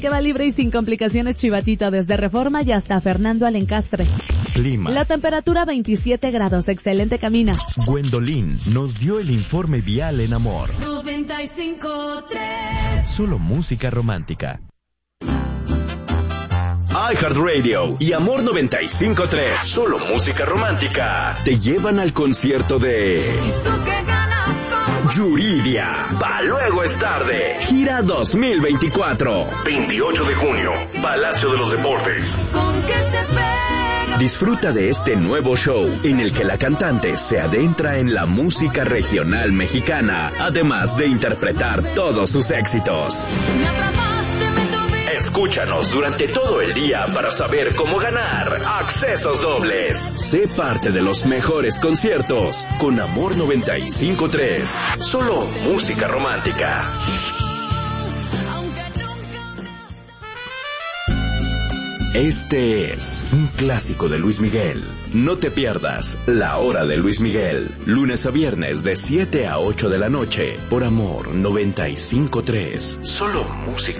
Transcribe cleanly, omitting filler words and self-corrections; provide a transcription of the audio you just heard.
Que va libre y sin complicaciones Chivatito desde Reforma y hasta Fernando Alencastre. Clima. La temperatura 27 grados, excelente camina. Gwendolyn nos dio el informe vial en Amor. 95.3. Solo música romántica. iHeartRadio y Amor 95.3, solo música romántica, te llevan al concierto de Yuridia. Pa' luego es tarde. Gira 2024. 28 de junio. Palacio de los Deportes. Disfruta de este nuevo show en el que la cantante se adentra en la música regional mexicana, además de interpretar todos sus éxitos. Escúchanos durante todo el día para saber cómo ganar accesos dobles. Sé parte de los mejores conciertos con Amor 95.3. Solo música romántica. Este es un clásico de Luis Miguel. No te pierdas La Hora de Luis Miguel, lunes a viernes de 7 a 8 de la noche, por Amor 95.3. Solo música